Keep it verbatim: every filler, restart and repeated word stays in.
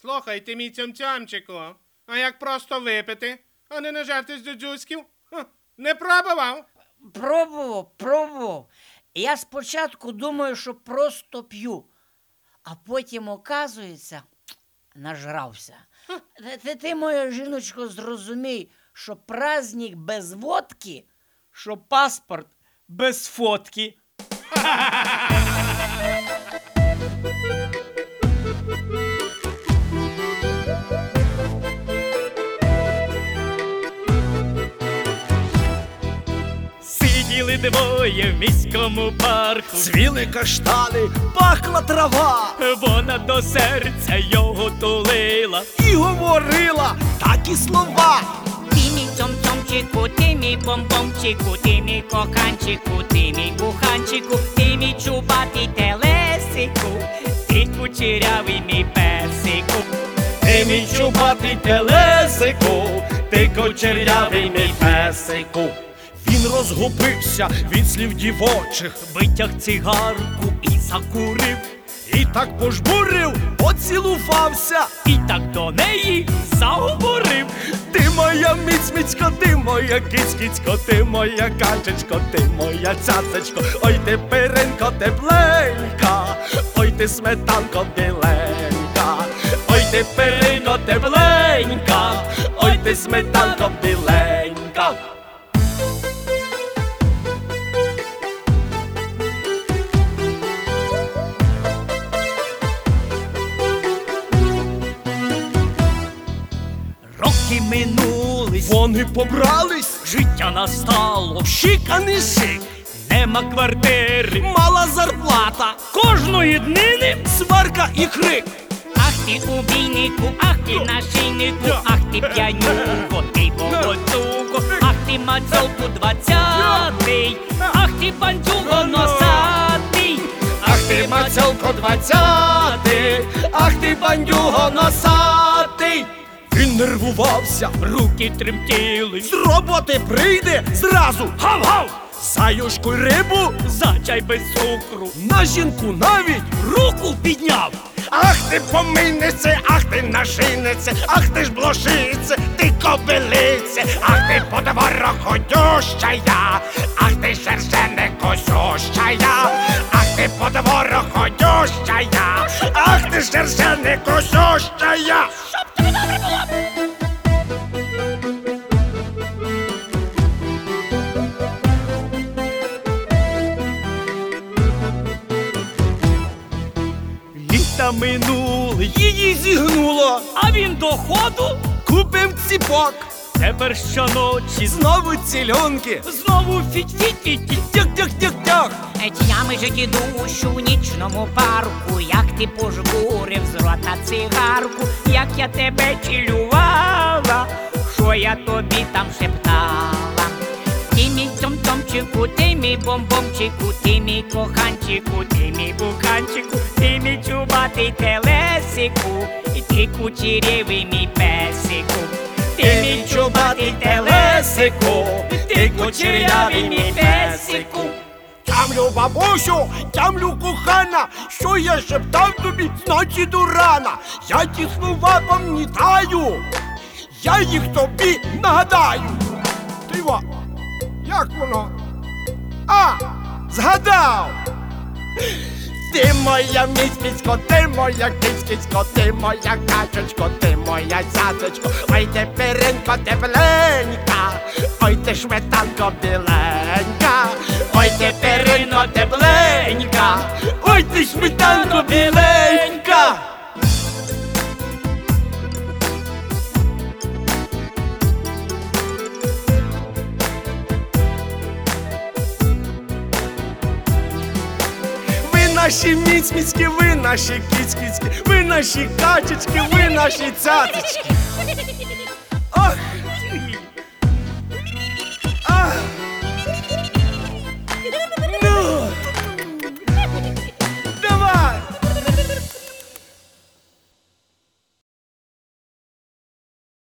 Слухайте, мій цьомцямчику, а як просто випити, а не нажертись до дзюзьків? Ха, не пробував? Пробував, пробував. Я спочатку думаю, що просто п'ю, а потім, оказується, нажрався. Ти, ти, ти, моя жіночко, зрозумій, що праздник без водки, що паспорт без фотки. Сиділи двоє в міському парку, Цвіли каштани, пахла трава, вона до серця його тулила. і говорила такі слова. Ти мій цьом-цьомчику, ти мій бомбомчику, ти мій коханчику, ти мій буханчику, ти мій чубатий телесику, ти кучерявий мій песику. Ти мій чубатий телесику, ти кучерявий мій песику. Він розгубився від слів дівочих, Витяг цигарку і закурив, і так пожбурив, поцілувався. і так до неї заговорив. Ти моя міцміцько, ти моя кицькіцько, ти моя качечко, ти моя цяцечко. Ой, ти перинко тепленька, ой, ти сметанко біленька. Ой, ти перинко тепленька, ой, ти сметанко біленька. Роки минулись, Вони побрались, життя настало, шиканий шик, нема квартири, мала зарплата, кожної днини сварка і крик. Ах ти убійнику, ах ти нашийнику, ах ти п'янюко, ти волоцюко, ах ти мацьолку двадцятий, ах ти бандюго носатий. Ах ти, мацьолко двадцятий, ах ти, бандюго носатий. Він нервувався, руки тремтіли, з роботи прийде зразу гав-гав. За юшку й рибу, за чай без цукру, на жінку навіть руку підняв. Ах ти помийнице, ах ти нашийнице, ах ти ж блошице, ти кобилице, ах ти подвороходющая, ах ти шершене косющая, ах ти подвороходющая, ах ти шершене косющая. літа минули, Її зігнуло, а він до ходу купив ціпок, тепер щоночі знову цілюнки, знову фіть-фіть-фіть. тяк-тяк-тяк-тяк. Тями житті душу в нічному парку, як ти пожбурив з рота цигарку, як я тебе цілювала, що я тобі там шептала. Ти мій цьом-цьомчику, ти мій бомбомчику, ти мій коханчику, ти мій буханчику, ти мій чубатий телесику, і ти кучерявий мій песику. Ти мій чубатий телесику, ти кучерявий мій песику. Тямлю, бабусю, тямлю, кохана, що я шептав тобі з ночі до рана. Я ті слова пам'ятаю, я їх тобі нагадаю. Ти ва, як воно? А, згадав! Ти моя міцміцько, ти моя кицькицько, ти моя качечко, ти моя цяцечко. Ой, ти перинко тепленька, ой, ти шметанко біленька. Ой, ти перино тепленька, ой, ти шметанко біленька. Ви наші міцміцькі, ви наші кицькицькі, ви наші качечки, ви наші цяцечки.